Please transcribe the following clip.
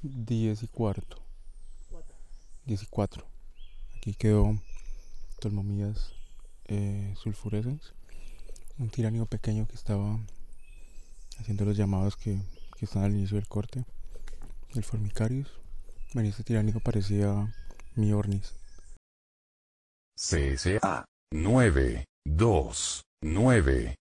10:15. 10:04. Aquí quedó Tolmomías sulfurescens, un tiránido pequeño que estaba haciendo los llamados que están al inicio del corte, el Formicarius. Bueno, este tiránido parecía Miornis. CSA 929